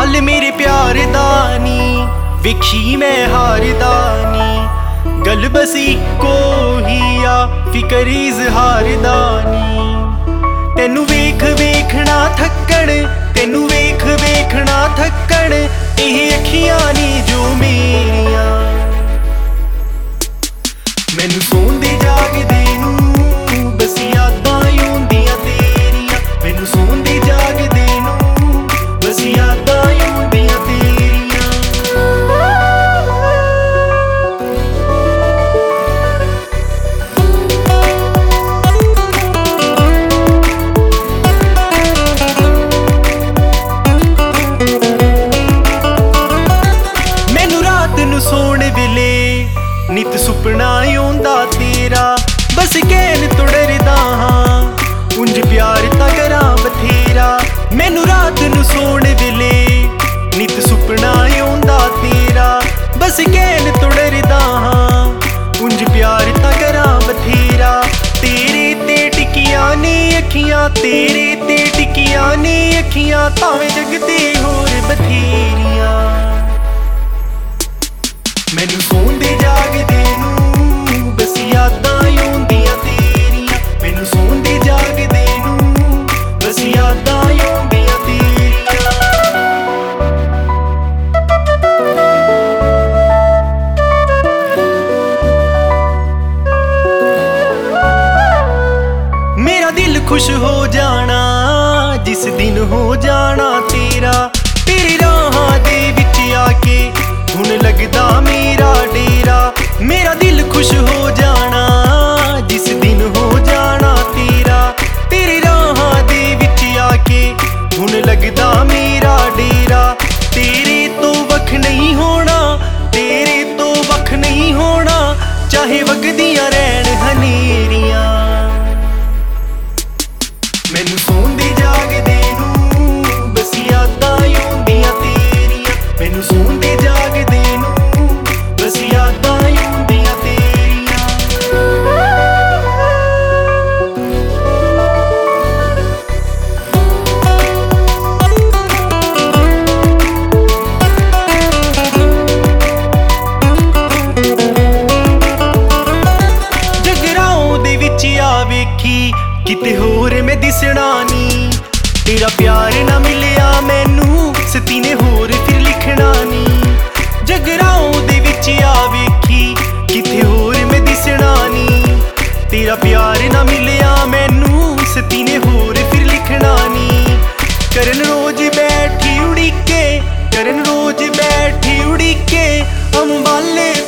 हाल मेरे प्यार दा नी वेखी मैं हारदा नी गल बस इक्को ही आ फिकर इजहार दा नी तेनू वेख वेखना थक्कण तेनू वेख वेखना थक्कण एह अखियां नी जो मेरियां मैनू सोंदे जागदे नू बस यादां आउंदियां तेरियां मैनू सोंदे जागदे नू बस यादां आउंदियां तेरियां मैनू रात नू सोण वेले नित सुपना आउंदा तेरा बस कैन तुड़रदा हाँ उंज प्यार तां करां बथेरा मैनू रात नू सोण वेले नित सुपना आउंदा तेरा बस कैन तुड़रदा हाँ उंज प्यार तां करां बथेरा तेरे ते टिकियां ने अखियां तेरे ते टिकियां ने अखियां तावें जगदे होर बथेरियां मैनू सोंदे जागदे नू बस यादां आउंदियां तेरियां मैनू सोंदे जागदे नू बस यादां आउंदियां तेरियां मेरा दिल खुश हो जाना जिस दिन हो जाना तेरा तेरे राहां दे विच आके हुण लगदा मेरा डेरा मेरा दिल खुश हो जाना जिस दिन हो जाना तेरा तेरे राहां दे विच आके हुण लगदा मेरा डेरा तेरे तो वख नहीं होना तेरे तो वख नहीं होना चाहे वगदियां रहण हनेरियां मैनू सोंदे जागदे नू बस यादां आउंदियां तेरियां मैनू सोंदे जागदे नू बस यादां आउंदियां तेरियां जगराओं दे विच आ वेखी किते होर मैं दिसना नी तेरा प्यार ना मिलिया मैनू सती ने होर फिर लिखना नी जगराओं दे विच आ वेखी किते होर मैं दिसना नी तेरा प्यार ना मिलिया मैनू सती ने होर फिर लिखना नी करन रोज बैठी उड़ीके करन रोज बैठी उड़ीके अंबाले